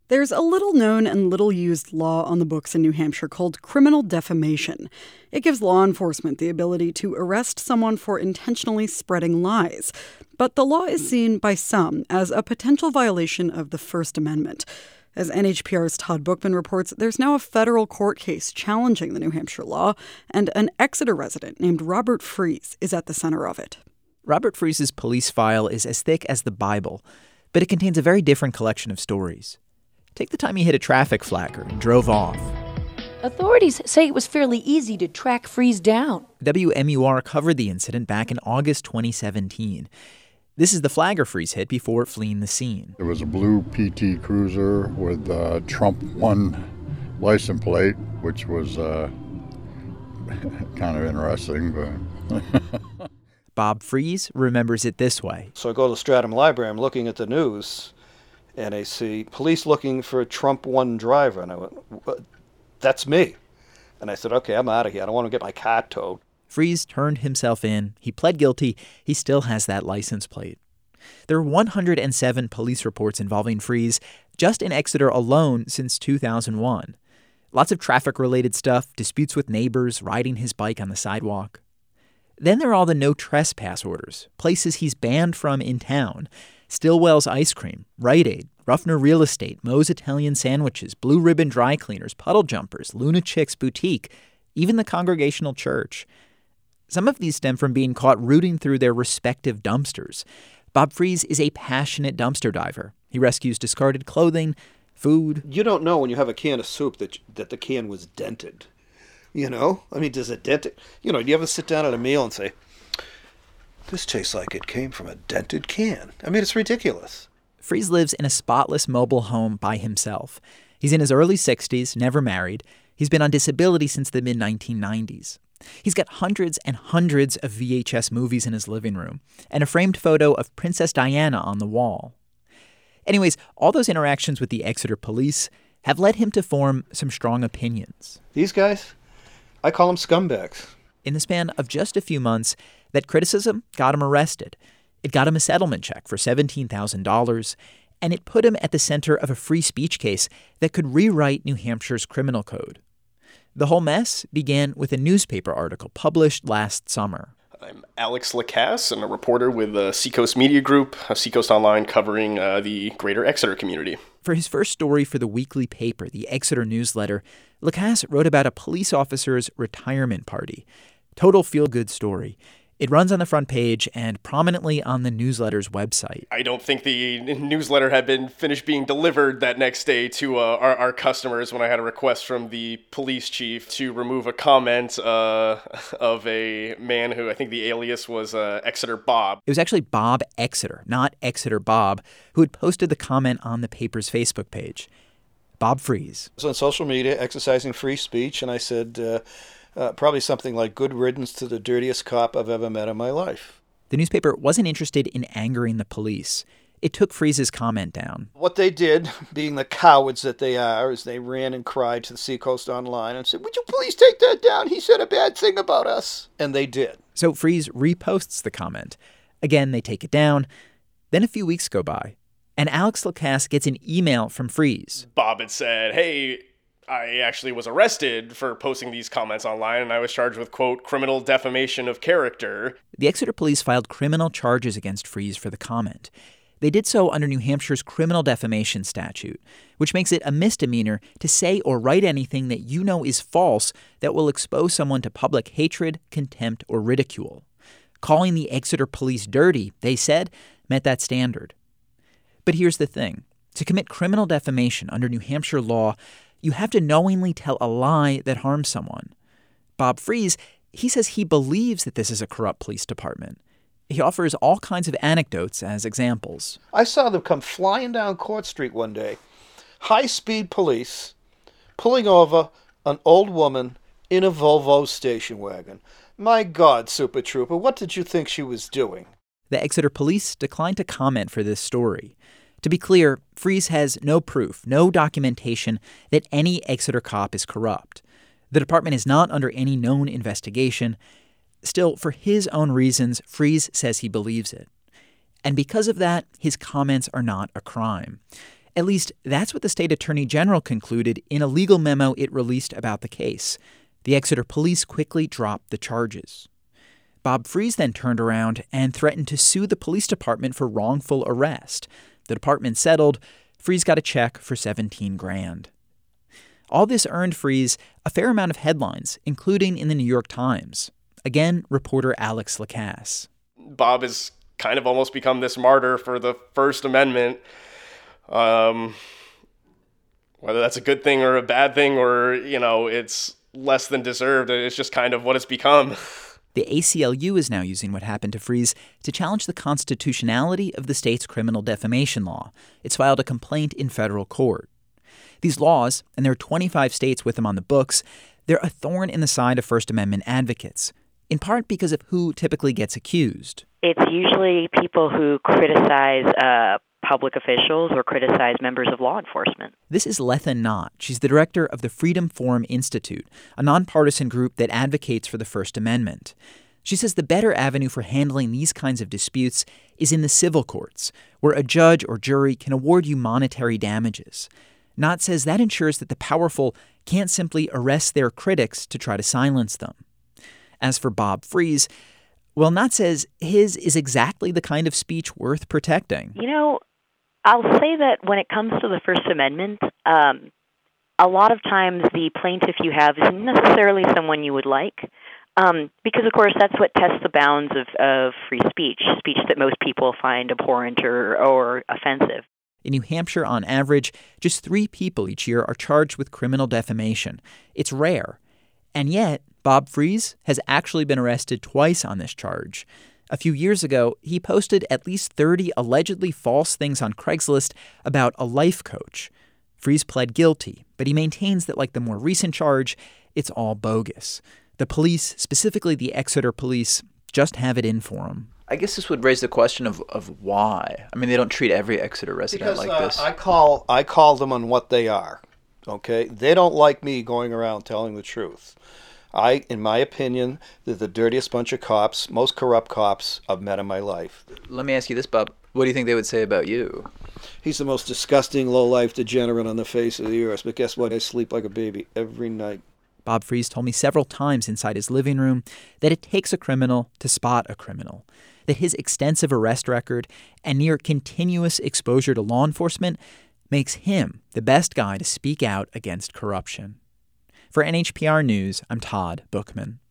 There's a little-known and little-used law on the books in New Hampshire called criminal defamation. It gives law enforcement the ability to arrest someone for intentionally spreading lies. But the law is seen by some as a potential violation of the First Amendment. As NHPR's Todd Bookman reports, there's now a federal court case challenging the New Hampshire law, and an Exeter resident named Robert Fries is at the center of it. Robert Fries's police file is as thick as the Bible, but it contains a very different collection of stories. Take the time he hit a traffic flagger and drove off. Authorities say it was fairly easy to track Fries down. WMUR covered the incident back in August 2017. This is the flagger Fries hit before fleeing the scene. It was a blue PT Cruiser with Trump 1 license plate, which was kind of interesting. But Bob Fries remembers it this way. So I go to the Stratham Library, I'm looking at the news, and I see police looking for a Trump 1 driver. And I went, that's me. And I said, okay, I'm out of here. I don't want to get my car towed. Fries turned himself in. He pled guilty. He still has that license plate. There are 107 police reports involving Fries just in Exeter alone since 2001. Lots of traffic-related stuff, disputes with neighbors, riding his bike on the sidewalk. Then there are all the no trespass orders, places he's banned from in town. Stillwell's Ice Cream, Rite Aid, Ruffner Real Estate, Moe's Italian Sandwiches, Blue Ribbon Dry Cleaners, Puddle Jumpers, Luna Chicks Boutique, even the Congregational Church. Some of these stem from being caught rooting through their respective dumpsters. Bob Fries is a passionate dumpster diver. He rescues discarded clothing, food. You don't know when you have a can of soup that the can was dented. You know? I mean, does it dent it? You know, do you ever sit down at a meal and say, this tastes like it came from a dented can? I mean, it's ridiculous. Fries lives in a spotless mobile home by himself. He's in his early 60s, never married. He's been on disability since the mid-1990s. He's got hundreds and hundreds of VHS movies in his living room and a framed photo of Princess Diana on the wall. Anyways, all those interactions with the Exeter police have led him to form some strong opinions. These guys, I call them scumbags. In the span of just a few months, that criticism got him arrested. It got him a settlement check for $17,000, and it put him at the center of a free speech case that could rewrite New Hampshire's criminal code. The whole mess began with a newspaper article published last summer. I'm Alex Lacasse, and a reporter with Seacoast Media Group, Seacoast Online, covering the greater Exeter community. For his first story for the weekly paper, the Exeter Newsletter, Lacasse wrote about a police officer's retirement party. Total feel-good story. It runs on the front page and prominently on the newsletter's website. I don't think the newsletter had been finished being delivered that next day to our customers when I had a request from the police chief to remove a comment of a man who I think the alias was Exeter Bob. It was actually Bob Exeter, not Exeter Bob, who had posted the comment on the paper's Facebook page. Bob Fries. I was on social media exercising free speech, and I said, probably something like, good riddance to the dirtiest cop I've ever met in my life. The newspaper wasn't interested in angering the police. It took Fries's comment down. What they did, being the cowards that they are, is they ran and cried to the Seacoast Online and said, would you please take that down? He said a bad thing about us. And they did. So Fries reposts the comment. Again, they take it down. Then a few weeks go by, and Alex Lacasse gets an email from Fries. Bob had said, hey, I actually was arrested for posting these comments online, and I was charged with, quote, criminal defamation of character. The Exeter police filed criminal charges against Fries for the comment. They did so under New Hampshire's criminal defamation statute, which makes it a misdemeanor to say or write anything that you know is false that will expose someone to public hatred, contempt, or ridicule. Calling the Exeter police dirty, they said, met that standard. But here's the thing. To commit criminal defamation under New Hampshire law, you have to knowingly tell a lie that harms someone. Bob Fries, he says he believes that this is a corrupt police department. He offers all kinds of anecdotes as examples. I saw them come flying down Court Street one day. High-speed police pulling over an old woman in a Volvo station wagon. My God, Super Trooper, what did you think she was doing? The Exeter police declined to comment for this story. To be clear, Fries has no proof, no documentation that any Exeter cop is corrupt. The department is not under any known investigation. Still, for his own reasons, Fries says he believes it. And because of that, his comments are not a crime. At least, that's what the state attorney general concluded in a legal memo it released about the case. The Exeter police quickly dropped the charges. Bob Fries then turned around and threatened to sue the police department for wrongful arrest. The department settled. Fries got a check for $17,000. All this earned Fries a fair amount of headlines, including in the New York Times. Again, reporter Alex Lacasse. Bob has kind of almost become this martyr for the First Amendment. Whether that's a good thing or a bad thing or, it's less than deserved, it's just kind of what it's become. The ACLU is now using what happened to Fries to challenge the constitutionality of the state's criminal defamation law. It's filed a complaint in federal court. These laws, and there are 25 states with them on the books, they're a thorn in the side of First Amendment advocates, in part because of who typically gets accused. It's usually people who criticize public officials or criticize members of law enforcement. This is Letha Knott. She's the director of the Freedom Forum Institute, a nonpartisan group that advocates for the First Amendment. She says the better avenue for handling these kinds of disputes is in the civil courts, where a judge or jury can award you monetary damages. Knott says that ensures that the powerful can't simply arrest their critics to try to silence them. As for Bob Fries, well, Knott says his is exactly the kind of speech worth protecting. I'll say that when it comes to the First Amendment, a lot of times the plaintiff you have isn't necessarily someone you would like, because, of course, that's what tests the bounds of free speech that most people find abhorrent or offensive. In New Hampshire, on average, just 3 people each year are charged with criminal defamation. It's rare. And yet, Bob Fries has actually been arrested twice on this charge. A few years ago, he posted at least 30 allegedly false things on Craigslist about a life coach. Fries pled guilty, but he maintains that, like the more recent charge, it's all bogus. The police, specifically the Exeter police, just have it in for him. I guess this would raise the question of why. I mean, they don't treat every Exeter resident like this. I call them on what they are, okay? They don't like me going around telling the truth. In my opinion, they're the dirtiest bunch of cops, most corrupt cops I've met in my life. Let me ask you this, Bob. What do you think they would say about you? He's the most disgusting, low-life degenerate on the face of the earth. But guess what? I sleep like a baby every night. Bob Fries told me several times inside his living room that it takes a criminal to spot a criminal, that his extensive arrest record and near continuous exposure to law enforcement makes him the best guy to speak out against corruption. For NHPR News, I'm Todd Bookman.